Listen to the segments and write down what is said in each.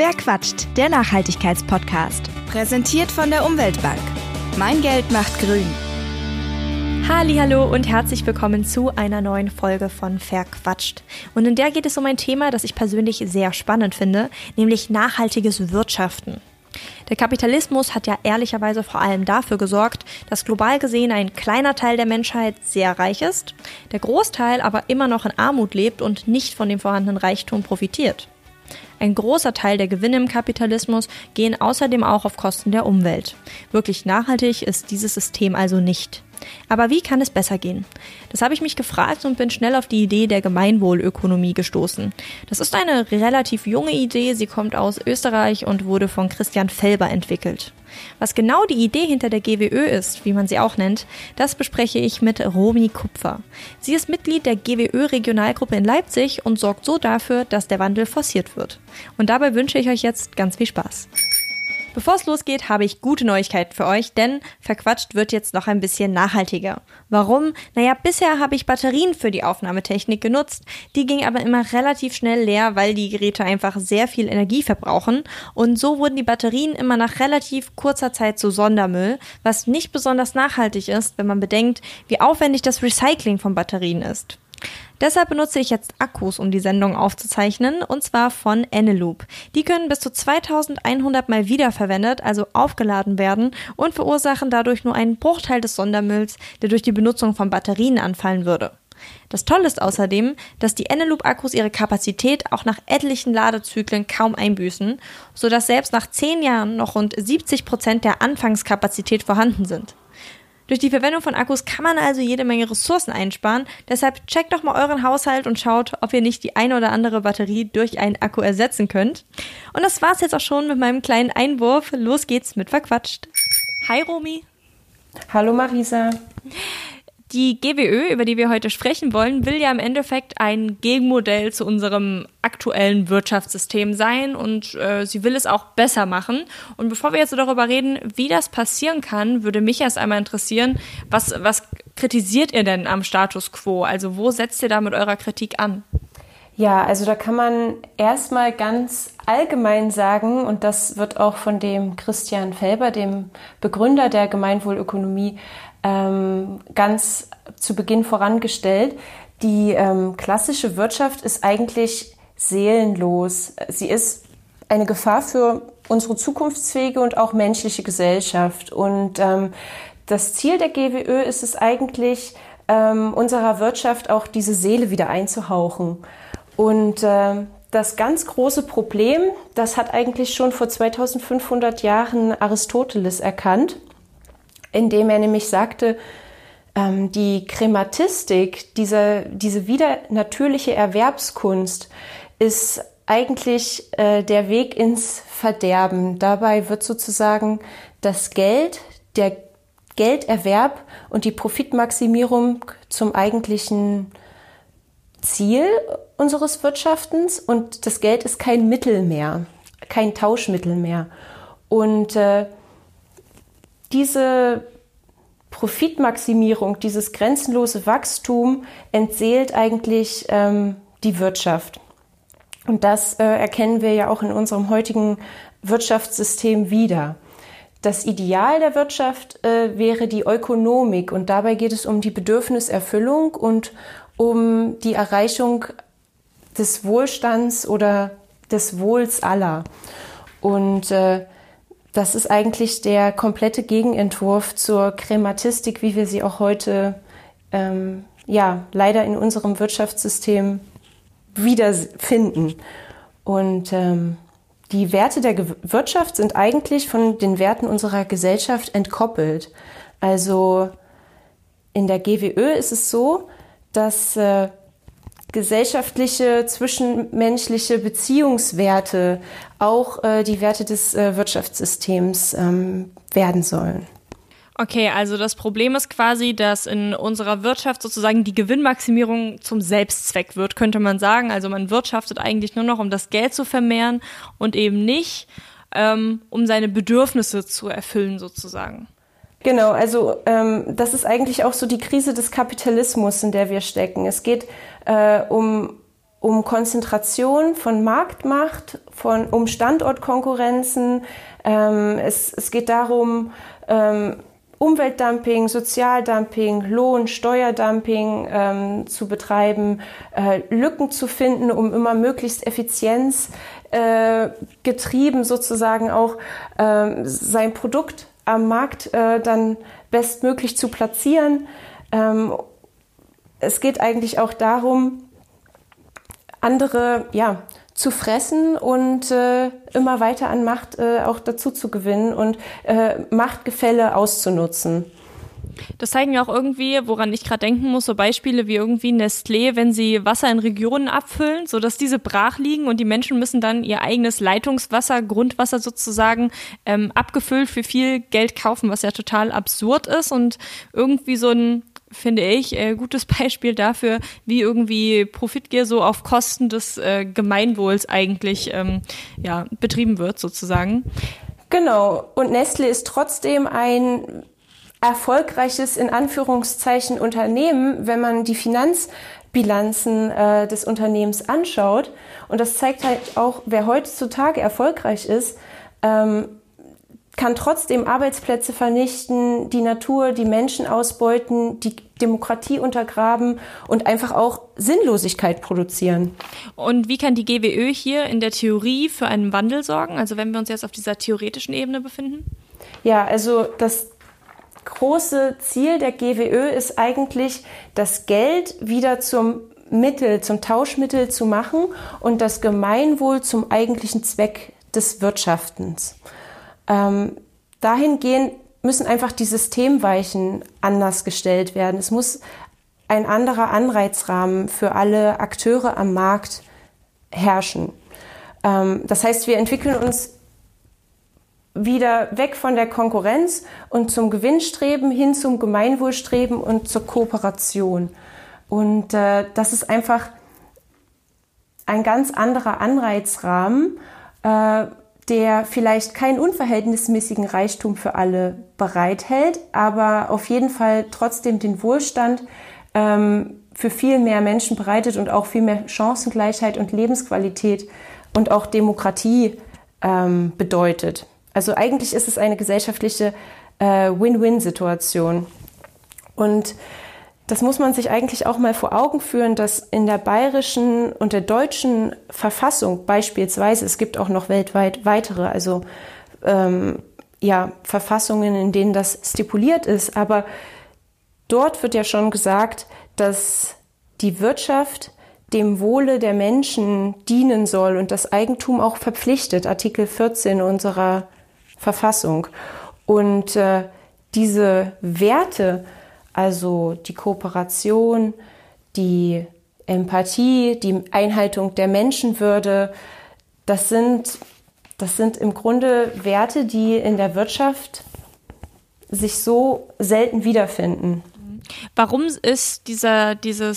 Wer quatscht? Der Nachhaltigkeitspodcast. Präsentiert von der Umweltbank. Mein Geld macht grün. Hallihallo und herzlich willkommen zu einer neuen Folge von Verquatscht. Und in der geht es um ein Thema, das ich persönlich sehr spannend finde, nämlich nachhaltiges Wirtschaften. Der Kapitalismus hat ja ehrlicherweise vor allem dafür gesorgt, dass global gesehen ein kleiner Teil der Menschheit sehr reich ist, der Großteil aber immer noch in Armut lebt und nicht von dem vorhandenen Reichtum profitiert. Ein großer Teil der Gewinne im Kapitalismus gehen außerdem auch auf Kosten der Umwelt. Wirklich nachhaltig ist dieses System also nicht. Aber wie kann es besser gehen? Das habe ich mich gefragt und bin schnell auf die Idee der Gemeinwohlökonomie gestoßen. Das ist eine relativ junge Idee, sie kommt aus Österreich und wurde von Christian Felber entwickelt. Was genau die Idee hinter der GWÖ ist, wie man sie auch nennt, das bespreche ich mit Romy Kupfer. Sie ist Mitglied der GWÖ-Regionalgruppe in Leipzig und sorgt so dafür, dass der Wandel forciert wird. Und dabei wünsche ich euch jetzt ganz viel Spaß. Bevor es losgeht, habe ich gute Neuigkeiten für euch, denn Verquatscht wird jetzt noch ein bisschen nachhaltiger. Warum? Bisher habe ich Batterien für die Aufnahmetechnik genutzt, die ging aber immer relativ schnell leer, weil die Geräte einfach sehr viel Energie verbrauchen und so wurden die Batterien immer nach relativ kurzer Zeit zu Sondermüll, was nicht besonders nachhaltig ist, wenn man bedenkt, wie aufwendig das Recycling von Batterien ist. Deshalb benutze ich jetzt Akkus, um die Sendung aufzuzeichnen, und zwar von Eneloop. Die können bis zu 2100 Mal wiederverwendet, also aufgeladen werden und verursachen dadurch nur einen Bruchteil des Sondermülls, der durch die Benutzung von Batterien anfallen würde. Das Tolle ist außerdem, dass die Eneloop-Akkus ihre Kapazität auch nach etlichen Ladezyklen kaum einbüßen, sodass selbst nach 10 Jahren noch rund 70% der Anfangskapazität vorhanden sind. Durch die Verwendung von Akkus kann man also jede Menge Ressourcen einsparen, deshalb checkt doch mal euren Haushalt und schaut, ob ihr nicht die eine oder andere Batterie durch einen Akku ersetzen könnt. Und das war's jetzt auch schon mit meinem kleinen Einwurf. Los geht's mit Verquatscht. Hi Romy. Hallo Marisa. Die GWÖ, über die wir heute sprechen wollen, will ja im Endeffekt ein Gegenmodell zu unserem aktuellen Wirtschaftssystem sein und sie will es auch besser machen. Und bevor wir jetzt so darüber reden, wie das passieren kann, würde mich erst einmal interessieren, was kritisiert ihr denn am Status quo? Also wo setzt ihr da mit eurer Kritik an? Ja, also da kann man erstmal ganz allgemein sagen, und das wird auch von dem Christian Felber, dem Begründer der Gemeinwohlökonomie, ganz zu Beginn vorangestellt. Die klassische Wirtschaft ist eigentlich seelenlos. Sie ist eine Gefahr für unsere zukunftsfähige und auch menschliche Gesellschaft. Und das Ziel der GWÖ ist es eigentlich, unserer Wirtschaft auch diese Seele wieder einzuhauchen. Und das ganz große Problem, das hat eigentlich schon vor 2500 Jahren Aristoteles erkannt, indem er nämlich sagte, die Krematistik, diese wieder natürliche Erwerbskunst, ist eigentlich der Weg ins Verderben. Dabei wird sozusagen das Geld, der Gelderwerb und die Profitmaximierung zum eigentlichen Ziel unseres Wirtschaftens und das Geld ist kein Mittel mehr, kein Tauschmittel mehr. Und diese Profitmaximierung, dieses grenzenlose Wachstum entseelt eigentlich die Wirtschaft. Und das erkennen wir ja auch in unserem heutigen Wirtschaftssystem wieder. Das Ideal der Wirtschaft wäre die Ökonomik und dabei geht es um die Bedürfniserfüllung und um die Erreichung des Wohlstands oder des Wohls aller. Und das ist eigentlich der komplette Gegenentwurf zur Krematistik, wie wir sie auch heute leider in unserem Wirtschaftssystem wiederfinden. Und die Werte der Wirtschaft sind eigentlich von den Werten unserer Gesellschaft entkoppelt. Also in der GWÖ ist es so, dass gesellschaftliche, zwischenmenschliche Beziehungswerte auch die Werte des Wirtschaftssystems werden sollen. Okay, also das Problem ist quasi, dass in unserer Wirtschaft sozusagen die Gewinnmaximierung zum Selbstzweck wird, könnte man sagen. Also man wirtschaftet eigentlich nur noch, um das Geld zu vermehren und eben nicht, um seine Bedürfnisse zu erfüllen sozusagen. Genau, also das ist eigentlich auch so die Krise des Kapitalismus, in der wir stecken. Es geht um um Konzentration von Marktmacht, um Standortkonkurrenzen. Es geht darum, Umweltdumping, Sozialdumping, Lohn, Steuerdumping zu betreiben, Lücken zu finden, um immer möglichst effizienzgetrieben sozusagen auch sein Produkt am Markt dann bestmöglich zu platzieren. Es geht eigentlich auch darum, andere zu fressen und immer weiter an Macht auch dazu zu gewinnen und Machtgefälle auszunutzen. Das zeigen ja auch irgendwie, woran ich gerade denken muss, so Beispiele wie irgendwie Nestlé, wenn sie Wasser in Regionen abfüllen, sodass diese brach liegen und die Menschen müssen dann ihr eigenes Leitungswasser, Grundwasser sozusagen, abgefüllt für viel Geld kaufen, was ja total absurd ist und irgendwie so ein, finde ich, gutes Beispiel dafür, wie irgendwie Profitgier so auf Kosten des Gemeinwohls eigentlich betrieben wird sozusagen. Genau. Und Nestlé ist trotzdem ein erfolgreiches, in Anführungszeichen, Unternehmen, wenn man die Finanzbilanzen des Unternehmens anschaut. Und das zeigt halt auch, wer heutzutage erfolgreich ist, kann trotzdem Arbeitsplätze vernichten, die Natur, die Menschen ausbeuten, die Demokratie untergraben und einfach auch Sinnlosigkeit produzieren. Und wie kann die GWÖ hier in der Theorie für einen Wandel sorgen? Also wenn wir uns jetzt auf dieser theoretischen Ebene befinden? Ja, also das große Ziel der GWÖ ist eigentlich, das Geld wieder zum Tauschmittel zu machen und das Gemeinwohl zum eigentlichen Zweck des Wirtschaftens. Dahingehend müssen einfach die Systemweichen anders gestellt werden. Es muss ein anderer Anreizrahmen für alle Akteure am Markt herrschen. Das heißt, wir entwickeln uns wieder weg von der Konkurrenz und zum Gewinnstreben hin zum Gemeinwohlstreben und zur Kooperation. Und das ist einfach ein ganz anderer Anreizrahmen, der vielleicht keinen unverhältnismäßigen Reichtum für alle bereithält, aber auf jeden Fall trotzdem den Wohlstand für viel mehr Menschen bereitet und auch viel mehr Chancengleichheit und Lebensqualität und auch Demokratie bedeutet. Also eigentlich ist es eine gesellschaftliche Win-Win-Situation. Und das muss man sich eigentlich auch mal vor Augen führen, dass in der bayerischen und der deutschen Verfassung beispielsweise, es gibt auch noch weltweit weitere, also Verfassungen, in denen das stipuliert ist, aber dort wird ja schon gesagt, dass die Wirtschaft dem Wohle der Menschen dienen soll und das Eigentum auch verpflichtet, Artikel 14 unserer Verfassung. Und diese Werte, also die Kooperation, die Empathie, die Einhaltung der Menschenwürde, das sind im Grunde Werte, die in der Wirtschaft sich so selten wiederfinden. Warum ist dieser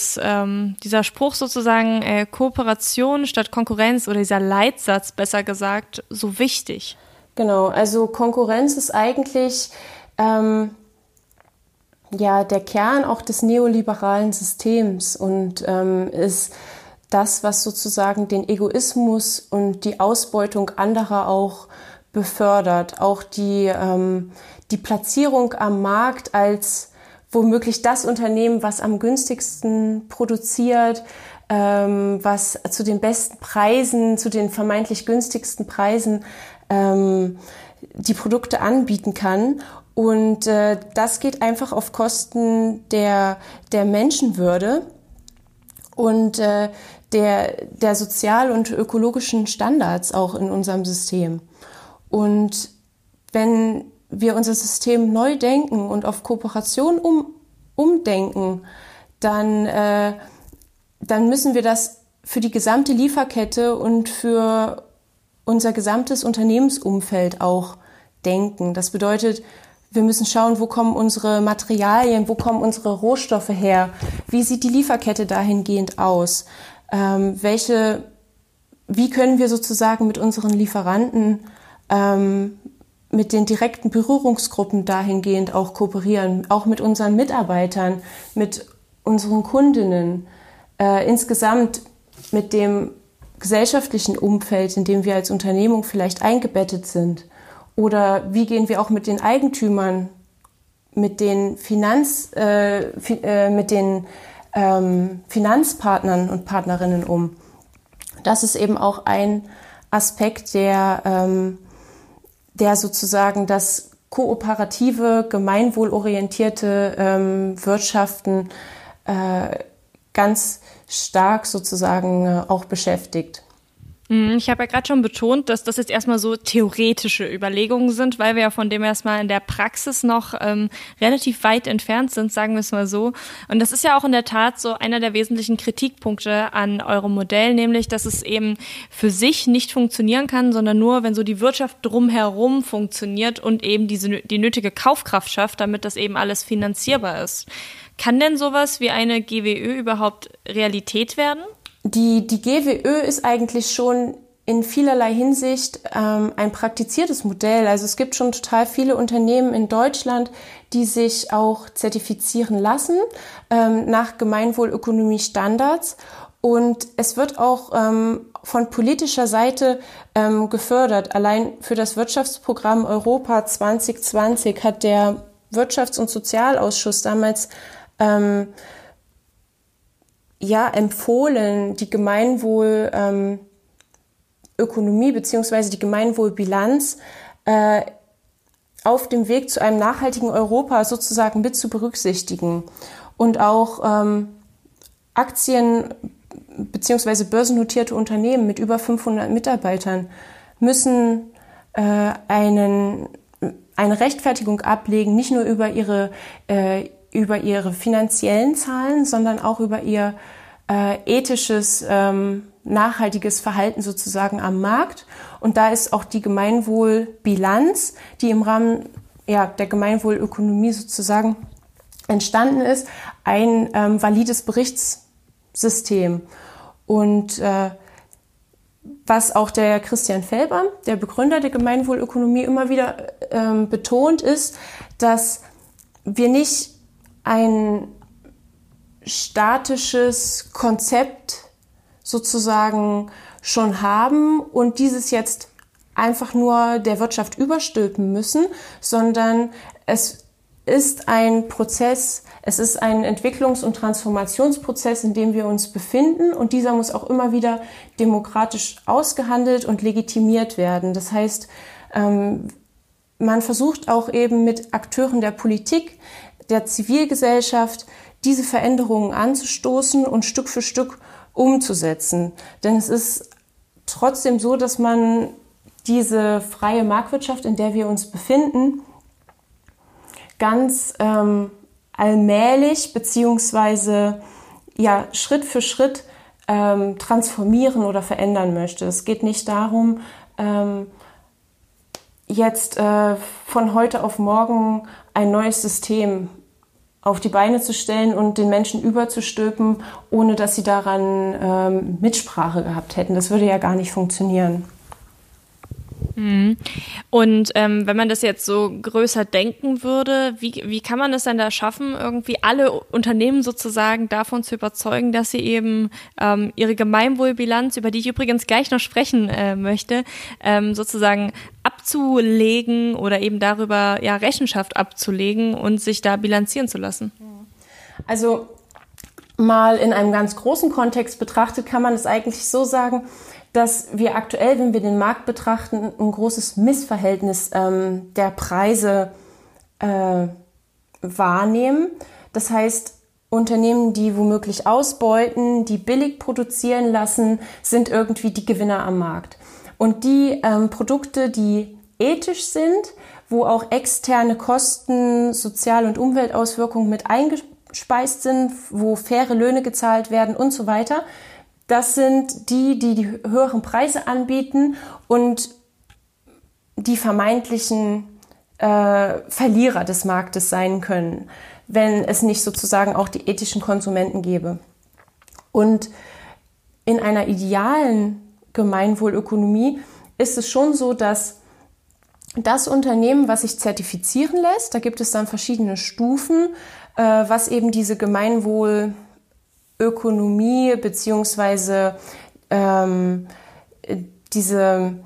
Spruch sozusagen Kooperation statt Konkurrenz oder dieser Leitsatz, besser gesagt, so wichtig? Genau, also Konkurrenz ist eigentlich der Kern auch des neoliberalen Systems und ist das, was sozusagen den Egoismus und die Ausbeutung anderer auch befördert. Auch die Platzierung am Markt als womöglich das Unternehmen, was am günstigsten produziert, was zu den besten Preisen, zu den vermeintlich günstigsten Preisen die Produkte anbieten kann. Und das geht einfach auf Kosten der Menschenwürde und der sozial- und ökologischen Standards auch in unserem System. Und wenn wir unser System neu denken und auf Kooperation umdenken, dann müssen wir das für die gesamte Lieferkette und für unser gesamtes Unternehmensumfeld auch denken. Das bedeutet, wir müssen schauen, wo kommen unsere Materialien, wo kommen unsere Rohstoffe her, wie sieht die Lieferkette dahingehend aus, wie können wir sozusagen mit unseren Lieferanten, mit den direkten Berührungsgruppen dahingehend auch kooperieren, auch mit unseren Mitarbeitern, mit unseren Kundinnen. Insgesamt mit dem gesellschaftlichen Umfeld, in dem wir als Unternehmung vielleicht eingebettet sind? Oder wie gehen wir auch mit den Eigentümern, mit den Finanzpartnern und Partnerinnen um? Das ist eben auch ein Aspekt, der sozusagen das kooperative, gemeinwohlorientierte Wirtschaften ganz stark sozusagen auch beschäftigt. Ich habe ja gerade schon betont, dass das jetzt erstmal so theoretische Überlegungen sind, weil wir ja von dem erstmal in der Praxis noch relativ weit entfernt sind, sagen wir es mal so. Und das ist ja auch in der Tat so einer der wesentlichen Kritikpunkte an eurem Modell, nämlich, dass es eben für sich nicht funktionieren kann, sondern nur, wenn so die Wirtschaft drumherum funktioniert und eben die nötige Kaufkraft schafft, damit das eben alles finanzierbar ist. Kann denn sowas wie eine GWÖ überhaupt Realität werden? Die GWÖ ist eigentlich schon in vielerlei Hinsicht ein praktiziertes Modell. Also es gibt schon total viele Unternehmen in Deutschland, die sich auch zertifizieren lassen nach Gemeinwohlökonomie-Standards. Und es wird auch von politischer Seite gefördert. Allein für das Wirtschaftsprogramm Europa 2020 hat der Wirtschafts- und Sozialausschuss damals empfohlen, die Gemeinwohlökonomie bzw. die Gemeinwohlbilanz auf dem Weg zu einem nachhaltigen Europa sozusagen mit zu berücksichtigen. Und auch Aktien bzw. börsennotierte Unternehmen mit über 500 Mitarbeitern müssen eine Rechtfertigung ablegen, nicht nur über ihre finanziellen Zahlen, sondern auch über ihr ethisches, nachhaltiges Verhalten sozusagen am Markt. Und da ist auch die Gemeinwohlbilanz, die im Rahmen der Gemeinwohlökonomie sozusagen entstanden ist, ein valides Berichtssystem. Und was auch der Christian Felber, der Begründer der Gemeinwohlökonomie, immer wieder betont, ist, dass wir nicht ein statisches Konzept sozusagen schon haben und dieses jetzt einfach nur der Wirtschaft überstülpen müssen, sondern es ist ein Prozess, es ist ein Entwicklungs- und Transformationsprozess, in dem wir uns befinden, und dieser muss auch immer wieder demokratisch ausgehandelt und legitimiert werden. Das heißt, man versucht auch eben mit Akteuren der Politik, der Zivilgesellschaft, diese Veränderungen anzustoßen und Stück für Stück umzusetzen. Denn es ist trotzdem so, dass man diese freie Marktwirtschaft, in der wir uns befinden, ganz allmählich beziehungsweise Schritt für Schritt transformieren oder verändern möchte. Es geht nicht darum, jetzt von heute auf morgen ein neues System auf die Beine zu stellen und den Menschen überzustülpen, ohne dass sie daran Mitsprache gehabt hätten. Das würde ja gar nicht funktionieren. Und wenn man das jetzt so größer denken würde, wie kann man es denn da schaffen, irgendwie alle Unternehmen sozusagen davon zu überzeugen, dass sie eben ihre Gemeinwohlbilanz, über die ich übrigens gleich noch sprechen möchte, sozusagen abzulegen oder eben darüber Rechenschaft abzulegen und sich da bilanzieren zu lassen? Also mal in einem ganz großen Kontext betrachtet, kann man es eigentlich so sagen, dass wir aktuell, wenn wir den Markt betrachten, ein großes Missverhältnis der Preise wahrnehmen. Das heißt, Unternehmen, die womöglich ausbeuten, die billig produzieren lassen, sind irgendwie die Gewinner am Markt. Und die Produkte, die ethisch sind, wo auch externe Kosten, Sozial- und Umweltauswirkungen mit eingespeist sind, wo faire Löhne gezahlt werden und so weiter, das sind die höheren Preise anbieten und die vermeintlichen Verlierer des Marktes sein können, wenn es nicht sozusagen auch die ethischen Konsumenten gäbe. Und in einer idealen Gemeinwohlökonomie ist es schon so, dass das Unternehmen, was sich zertifizieren lässt, da gibt es dann verschiedene Stufen, was eben diese Gemeinwohlbilanz Ökonomie beziehungsweise diese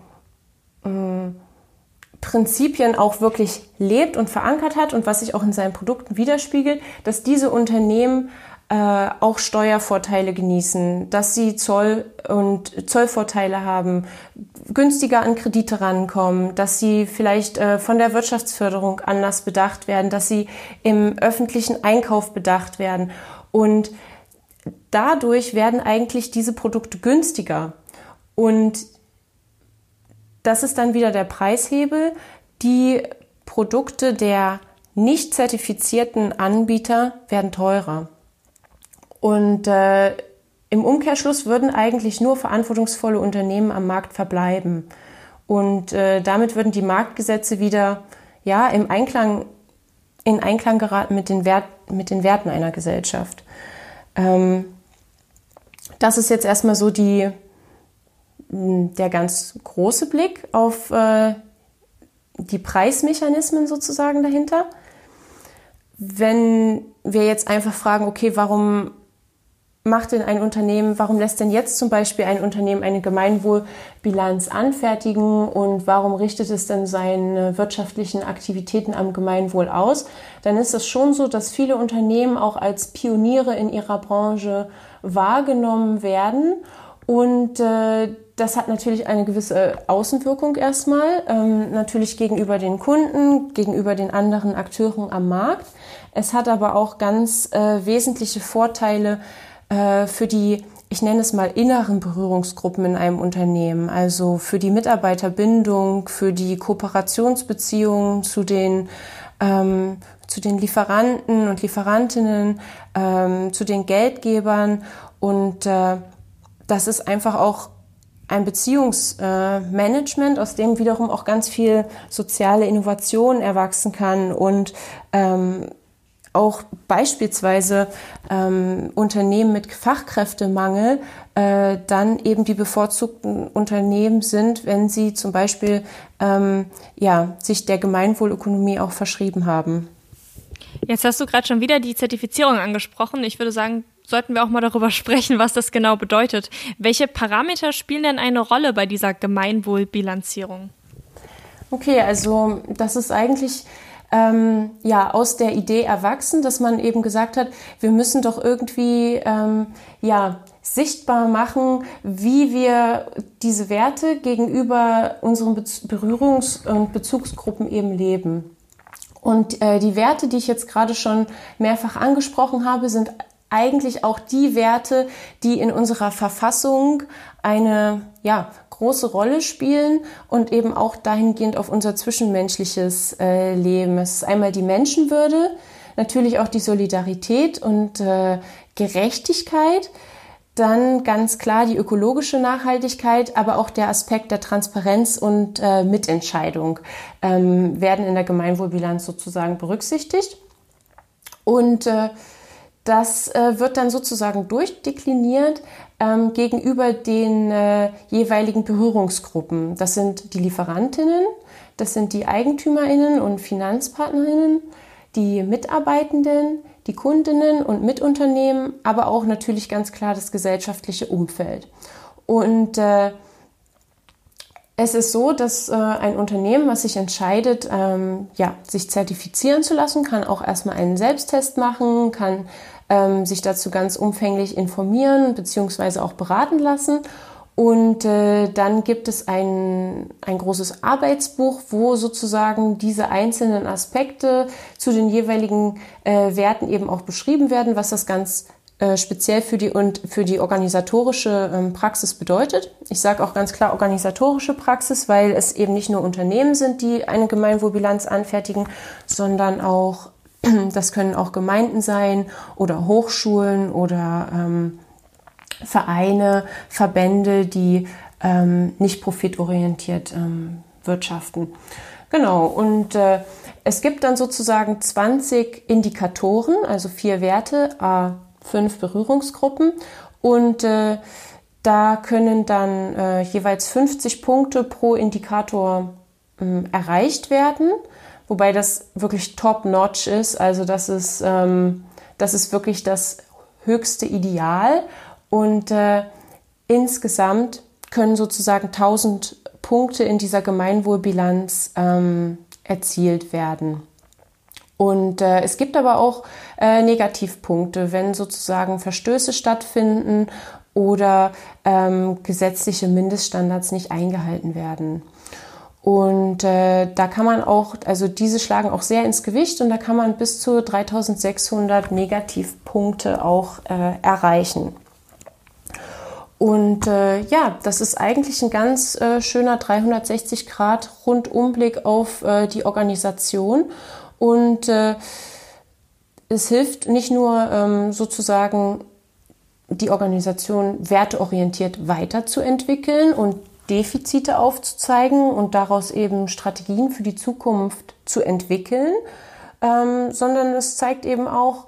Prinzipien auch wirklich lebt und verankert hat und was sich auch in seinen Produkten widerspiegelt, dass diese Unternehmen auch Steuervorteile genießen, dass sie Zollvorteile haben, günstiger an Kredite rankommen, dass sie vielleicht von der Wirtschaftsförderung anders bedacht werden, dass sie im öffentlichen Einkauf bedacht werden. Und dadurch werden eigentlich diese Produkte günstiger. Und das ist dann wieder der Preishebel. Die Produkte der nicht zertifizierten Anbieter werden teurer. Und im Umkehrschluss würden eigentlich nur verantwortungsvolle Unternehmen am Markt verbleiben. Und damit würden die Marktgesetze wieder in Einklang geraten mit den Werten einer Gesellschaft. Das ist jetzt erstmal so der ganz große Blick auf die Preismechanismen sozusagen dahinter. Wenn wir jetzt einfach fragen, okay, warum lässt denn jetzt zum Beispiel ein Unternehmen eine Gemeinwohlbilanz anfertigen und warum richtet es denn seine wirtschaftlichen Aktivitäten am Gemeinwohl aus? Dann ist es schon so, dass viele Unternehmen auch als Pioniere in ihrer Branche wahrgenommen werden und das hat natürlich eine gewisse Außenwirkung erstmal, natürlich gegenüber den Kunden, gegenüber den anderen Akteuren am Markt. Es hat aber auch ganz wesentliche Vorteile für die, ich nenne es mal, inneren Berührungsgruppen in einem Unternehmen, also für die Mitarbeiterbindung, für die Kooperationsbeziehungen zu den Lieferanten und Lieferantinnen, zu den Geldgebern und das ist einfach auch ein Beziehungsmanagement, aus dem wiederum auch ganz viel soziale Innovation erwachsen kann und auch beispielsweise Unternehmen mit Fachkräftemangel dann eben die bevorzugten Unternehmen sind, wenn sie zum Beispiel sich der Gemeinwohlökonomie auch verschrieben haben. Jetzt hast du gerade schon wieder die Zertifizierung angesprochen. Ich würde sagen, sollten wir auch mal darüber sprechen, was das genau bedeutet. Welche Parameter spielen denn eine Rolle bei dieser Gemeinwohlbilanzierung? Okay, also das ist eigentlich aus der Idee erwachsen, dass man eben gesagt hat, wir müssen doch irgendwie sichtbar machen, wie wir diese Werte gegenüber unseren Berührungs- und Bezugsgruppen eben leben. Und die Werte, die ich jetzt gerade schon mehrfach angesprochen habe, sind eigentlich auch die Werte, die in unserer Verfassung eine große Rolle spielen und eben auch dahingehend auf unser zwischenmenschliches Leben. Es ist einmal die Menschenwürde, natürlich auch die Solidarität und Gerechtigkeit, dann ganz klar die ökologische Nachhaltigkeit, aber auch der Aspekt der Transparenz und Mitentscheidung werden in der Gemeinwohlbilanz sozusagen berücksichtigt. Und das wird dann sozusagen durchdekliniert gegenüber den jeweiligen Berührungsgruppen. Das sind die Lieferantinnen, das sind die Eigentümerinnen und Finanzpartnerinnen, die Mitarbeitenden, die Kundinnen und Mitunternehmen, aber auch natürlich ganz klar das gesellschaftliche Umfeld. Und es ist so, dass ein Unternehmen, was sich entscheidet, sich zertifizieren zu lassen, kann auch erstmal einen Selbsttest machen, kann sich dazu ganz umfänglich informieren bzw. auch beraten lassen. Und dann gibt es ein großes Arbeitsbuch, wo sozusagen diese einzelnen Aspekte zu den jeweiligen Werten eben auch beschrieben werden, was das ganz speziell für die organisatorische Praxis bedeutet. Ich sage auch ganz klar organisatorische Praxis, weil es eben nicht nur Unternehmen sind, die eine Gemeinwohlbilanz anfertigen, sondern auch, das können auch Gemeinden sein oder Hochschulen oder Vereine, Verbände, die nicht profitorientiert wirtschaften. Genau, und es gibt dann sozusagen 20 Indikatoren, also 4 Werte, 5 Berührungsgruppen und da können dann jeweils 50 Punkte pro Indikator erreicht werden, wobei das wirklich top-notch ist, also das ist wirklich das höchste Ideal und insgesamt können sozusagen 1000 Punkte in dieser Gemeinwohlbilanz erzielt werden. Und es gibt aber auch Negativpunkte, wenn sozusagen Verstöße stattfinden oder gesetzliche Mindeststandards nicht eingehalten werden. Und da kann man auch, also diese schlagen auch sehr ins Gewicht und da kann man bis zu 3600 Negativpunkte auch erreichen. Und das ist eigentlich ein ganz schöner 360-Grad-Rundumblick auf die Organisation. Und es hilft nicht nur sozusagen, die Organisation werteorientiert weiterzuentwickeln und Defizite aufzuzeigen und daraus eben Strategien für die Zukunft zu entwickeln, sondern es zeigt eben auch,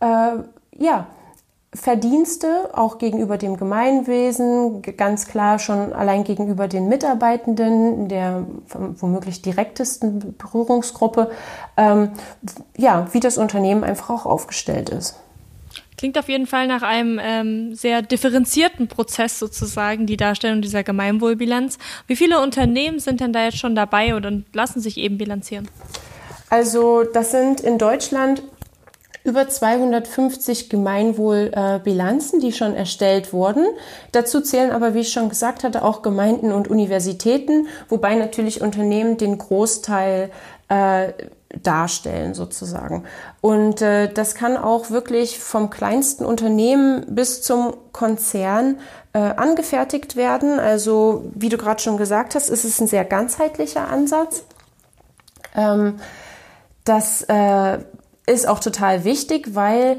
Verdienste auch gegenüber dem Gemeinwesen, ganz klar schon allein gegenüber den Mitarbeitenden, der womöglich direktesten Berührungsgruppe, wie das Unternehmen einfach auch aufgestellt ist. Klingt auf jeden Fall nach einem sehr differenzierten Prozess sozusagen, die Darstellung dieser Gemeinwohlbilanz. Wie viele Unternehmen sind denn da jetzt schon dabei und lassen sich eben bilanzieren? Also das sind in Deutschland über 250 Gemeinwohlbilanzen, die schon erstellt wurden. Dazu zählen aber, wie ich schon gesagt hatte, auch Gemeinden und Universitäten, wobei natürlich Unternehmen den Großteil darstellen sozusagen. Und das kann auch wirklich vom kleinsten Unternehmen bis zum Konzern angefertigt werden. Also wie du gerade schon gesagt hast, ist es ein sehr ganzheitlicher Ansatz. Das ist auch total wichtig, weil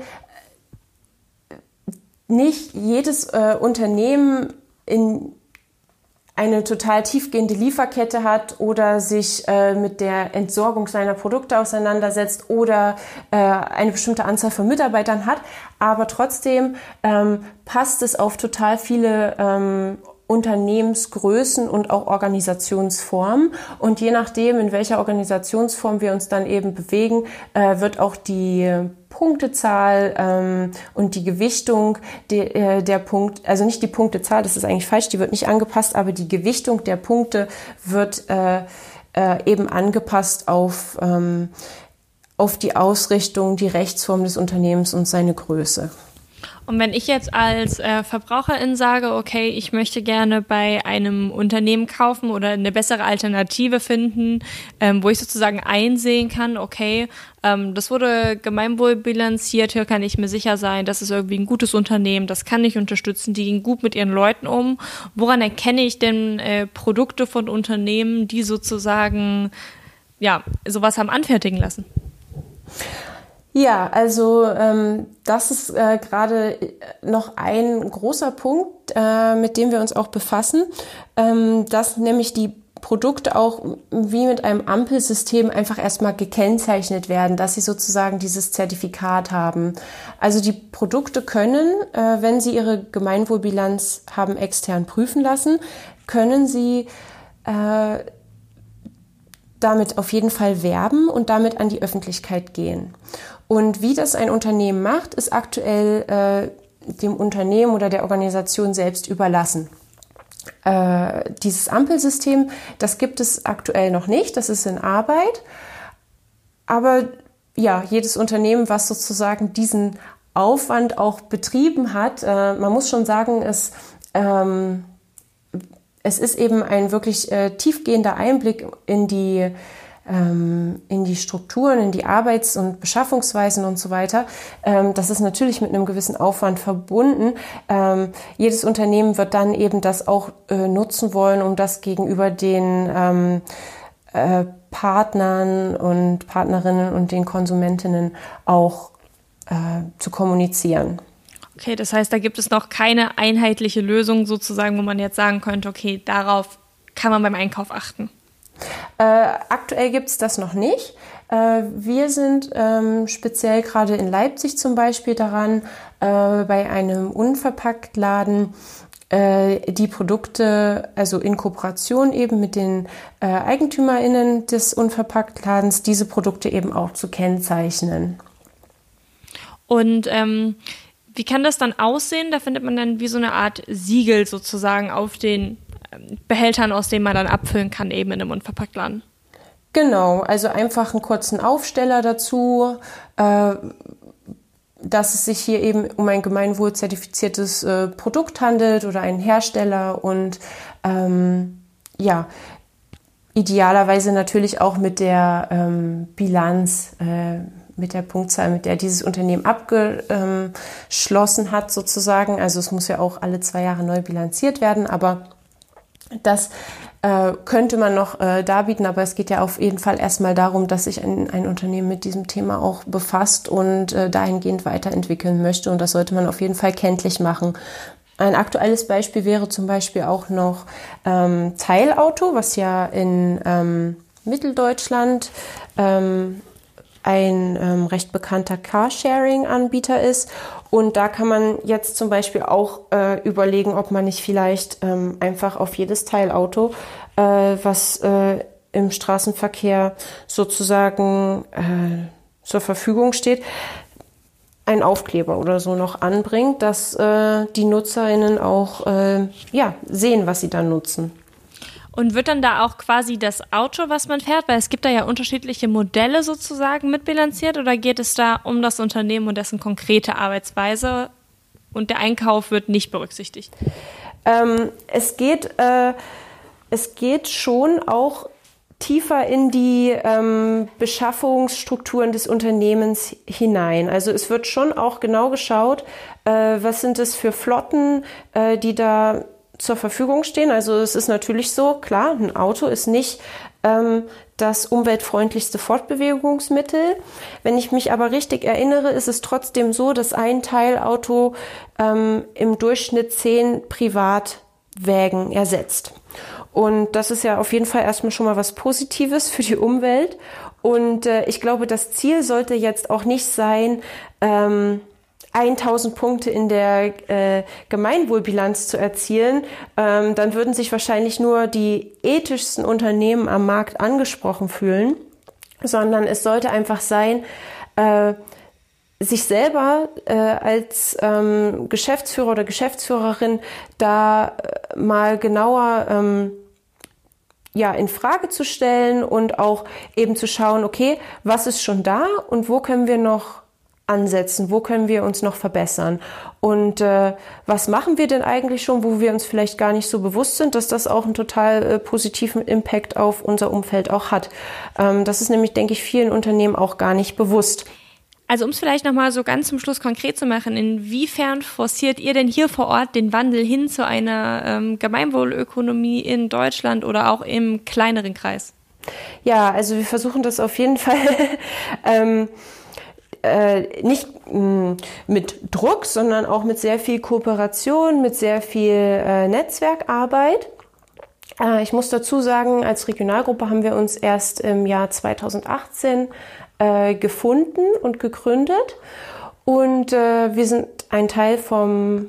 nicht jedes Unternehmen in eine total tiefgehende Lieferkette hat oder sich mit der Entsorgung seiner Produkte auseinandersetzt oder eine bestimmte Anzahl von Mitarbeitern hat. Aber trotzdem passt es auf total viele Unternehmensgrößen und auch Organisationsformen. Und je nachdem, in welcher Organisationsform wir uns dann eben bewegen, wird auch die Punktezahl und die Gewichtung der Punkt, also nicht die Punktezahl, das ist eigentlich falsch, die wird nicht angepasst, aber die Gewichtung der Punkte wird eben angepasst auf die Ausrichtung, die Rechtsform des Unternehmens und seine Größe. Und wenn ich jetzt als Verbraucherin sage, okay, ich möchte gerne bei einem Unternehmen kaufen oder eine bessere Alternative finden, wo ich sozusagen einsehen kann, okay, das wurde gemeinwohlbilanziert, hier kann ich mir sicher sein, das ist irgendwie ein gutes Unternehmen, das kann ich unterstützen, die gehen gut mit ihren Leuten um. Woran erkenne ich denn Produkte von Unternehmen, die sozusagen sowas haben anfertigen lassen? Ja, also das ist gerade noch ein großer Punkt, mit dem wir uns auch befassen, dass nämlich die Produkte auch wie mit einem Ampelsystem einfach erstmal gekennzeichnet werden, dass sie sozusagen dieses Zertifikat haben. Also die Produkte können, wenn sie ihre Gemeinwohlbilanz haben extern prüfen lassen, können sie damit auf jeden Fall werben und damit an die Öffentlichkeit gehen. Und wie das ein Unternehmen macht, ist aktuell dem Unternehmen oder der Organisation selbst überlassen. Dieses Ampelsystem, das gibt es aktuell noch nicht, das ist in Arbeit. Aber ja, jedes Unternehmen, was sozusagen diesen Aufwand auch betrieben hat, man muss schon sagen, es ist eben ein wirklich tiefgehender Einblick in die Strukturen, in die Arbeits- und Beschaffungsweisen und so weiter. Das ist natürlich mit einem gewissen Aufwand verbunden. Jedes Unternehmen wird dann eben das auch nutzen wollen, um das gegenüber den Partnern und Partnerinnen und den Konsumentinnen auch zu kommunizieren. Okay, das heißt, da gibt es noch keine einheitliche Lösung sozusagen, wo man jetzt sagen könnte, okay, darauf kann man beim Einkauf achten. Aktuell gibt es das noch nicht. Wir sind speziell gerade in Leipzig zum Beispiel daran, bei einem Unverpacktladen die Produkte, also in Kooperation eben mit den EigentümerInnen des Unverpacktladens, diese Produkte eben auch zu kennzeichnen. Und Wie kann das dann aussehen? Da findet man dann wie so eine Art Siegel sozusagen auf den Behältern, aus denen man dann abfüllen kann, eben in einem Unverpacktladen. Genau, also einfach einen kurzen Aufsteller dazu, dass es sich hier eben um ein gemeinwohlzertifiziertes Produkt handelt oder einen Hersteller und idealerweise natürlich auch mit der Bilanz, mit der Punktzahl, mit der dieses Unternehmen abgeschlossen hat sozusagen. Also es muss ja auch alle 2 Jahre neu bilanziert werden, aber das könnte man noch darbieten, aber es geht ja auf jeden Fall erstmal darum, dass sich ein Unternehmen mit diesem Thema auch befasst und dahingehend weiterentwickeln möchte und das sollte man auf jeden Fall kenntlich machen. Ein aktuelles Beispiel wäre zum Beispiel auch noch Teilauto, was ja in Mitteldeutschland ein recht bekannter Carsharing-Anbieter ist. Und da kann man jetzt zum Beispiel auch überlegen, ob man nicht vielleicht einfach auf jedes Teilauto, was im Straßenverkehr sozusagen zur Verfügung steht, einen Aufkleber oder so noch anbringt, dass die NutzerInnen auch sehen, was sie da nutzen. Und wird dann da auch quasi das Auto, was man fährt, weil es gibt da ja unterschiedliche Modelle sozusagen mitbilanziert, oder geht es da um das Unternehmen und dessen konkrete Arbeitsweise und der Einkauf wird nicht berücksichtigt? Es geht schon auch tiefer in die Beschaffungsstrukturen des Unternehmens hinein. Also es wird schon auch genau geschaut, was sind es für Flotten, die da zur Verfügung stehen. Also es ist natürlich so, klar, ein Auto ist nicht das umweltfreundlichste Fortbewegungsmittel. Wenn ich mich aber richtig erinnere, ist es trotzdem so, dass ein Teilauto im Durchschnitt 10 Privatwägen ersetzt. Und das ist ja auf jeden Fall erstmal schon mal was Positives für die Umwelt. Und ich glaube, das Ziel sollte jetzt auch nicht sein, 1000 Punkte in der Gemeinwohlbilanz zu erzielen, dann würden sich wahrscheinlich nur die ethischsten Unternehmen am Markt angesprochen fühlen, sondern es sollte einfach sein, sich selber als Geschäftsführer oder Geschäftsführerin da mal genauer in Frage zu stellen und auch eben zu schauen, okay, was ist schon da und wo können wir noch ansetzen, wo können wir uns noch verbessern und was machen wir denn eigentlich schon, wo wir uns vielleicht gar nicht so bewusst sind, dass das auch einen total positiven Impact auf unser Umfeld auch hat. Das ist nämlich, denke ich, vielen Unternehmen auch gar nicht bewusst. Also um es vielleicht nochmal so ganz zum Schluss konkret zu machen, inwiefern forciert ihr denn hier vor Ort den Wandel hin zu einer Gemeinwohlökonomie in Deutschland oder auch im kleineren Kreis? Ja, also wir versuchen das auf jeden Fall nicht mit Druck, sondern auch mit sehr viel Kooperation, mit sehr viel Netzwerkarbeit. Ich muss dazu sagen, als Regionalgruppe haben wir uns erst im Jahr 2018 gefunden und gegründet und wir sind ein Teil vom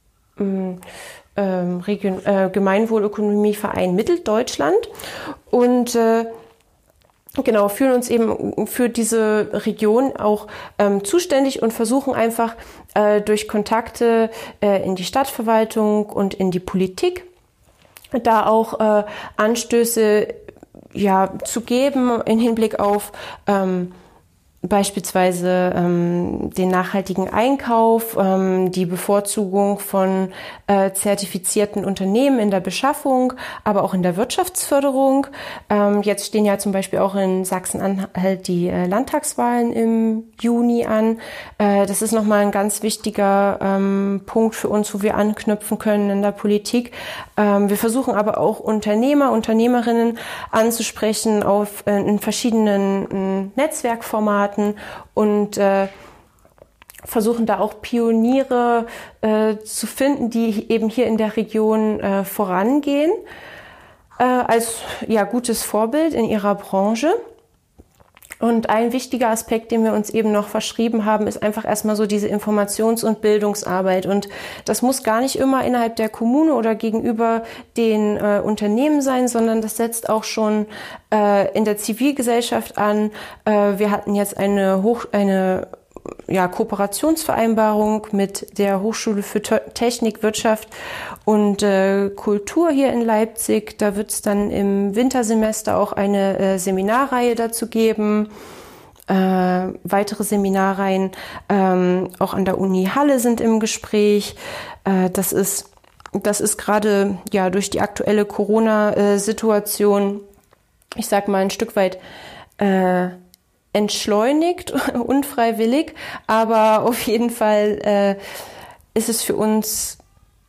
Gemeinwohlökonomieverein Mitteldeutschland und fühlen uns eben für diese Region auch zuständig und versuchen einfach durch Kontakte in die Stadtverwaltung und in die Politik da auch Anstöße zu geben im Hinblick auf beispielsweise den nachhaltigen Einkauf, die Bevorzugung von zertifizierten Unternehmen in der Beschaffung, aber auch in der Wirtschaftsförderung. Jetzt stehen ja zum Beispiel auch in Sachsen-Anhalt die Landtagswahlen im Juni an. Das ist nochmal ein ganz wichtiger Punkt für uns, wo wir anknüpfen können in der Politik. Wir versuchen aber auch Unternehmer, Unternehmerinnen anzusprechen in verschiedenen Netzwerkformaten und versuchen da auch Pioniere zu finden, die eben hier in der Region vorangehen, als gutes Vorbild in ihrer Branche. Und ein wichtiger Aspekt, den wir uns eben noch verschrieben haben, ist einfach erstmal so diese Informations- und Bildungsarbeit. Und das muss gar nicht immer innerhalb der Kommune oder gegenüber den Unternehmen sein, sondern das setzt auch schon in der Zivilgesellschaft an. Wir hatten jetzt eine Kooperationsvereinbarung mit der Hochschule für Technik, Wirtschaft und Kultur hier in Leipzig. Da wird es dann im Wintersemester auch eine Seminarreihe dazu geben. Weitere Seminarreihen auch an der Uni Halle sind im Gespräch. Das ist gerade durch die aktuelle Corona-Situation, ich sag mal, ein Stück weit entschleunigt, unfreiwillig, aber auf jeden Fall ist es für uns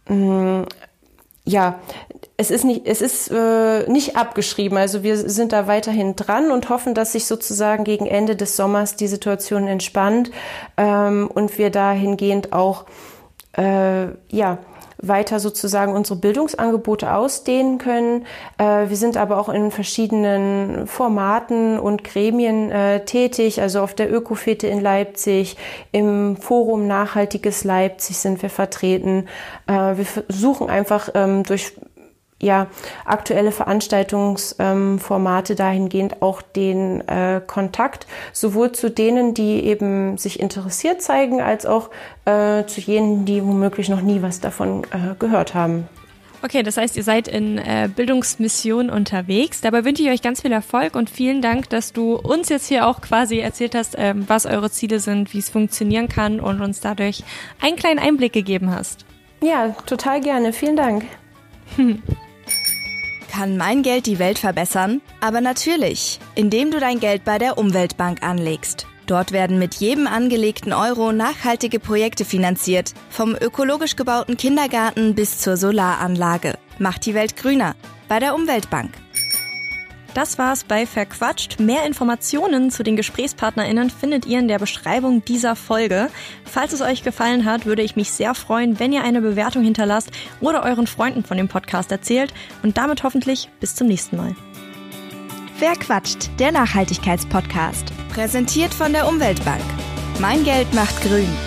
es ist nicht abgeschrieben. Also wir sind da weiterhin dran und hoffen, dass sich sozusagen gegen Ende des Sommers die Situation entspannt und wir dahingehend auch weiter sozusagen unsere Bildungsangebote ausdehnen können. Wir sind aber auch in verschiedenen Formaten und Gremien tätig, also auf der Ökofete in Leipzig, im Forum Nachhaltiges Leipzig sind wir vertreten. Wir versuchen einfach durch aktuelle Veranstaltungsformate dahingehend auch den Kontakt sowohl zu denen, die eben sich interessiert zeigen, als auch zu jenen, die womöglich noch nie was davon gehört haben. Okay, das heißt, ihr seid in Bildungsmission unterwegs. Dabei wünsche ich euch ganz viel Erfolg und vielen Dank, dass du uns jetzt hier auch quasi erzählt hast, was eure Ziele sind, wie es funktionieren kann und uns dadurch einen kleinen Einblick gegeben hast. Ja, total gerne. Vielen Dank. Kann mein Geld die Welt verbessern? Aber natürlich, indem du dein Geld bei der Umweltbank anlegst. Dort werden mit jedem angelegten Euro nachhaltige Projekte finanziert, vom ökologisch gebauten Kindergarten bis zur Solaranlage. Macht die Welt grüner bei der Umweltbank. Das war's bei Verquatscht. Mehr Informationen zu den GesprächspartnerInnen findet ihr in der Beschreibung dieser Folge. Falls es euch gefallen hat, würde ich mich sehr freuen, wenn ihr eine Bewertung hinterlasst oder euren Freunden von dem Podcast erzählt. Und damit hoffentlich bis zum nächsten Mal. Verquatscht, der Nachhaltigkeitspodcast. Präsentiert von der Umweltbank. Mein Geld macht grün.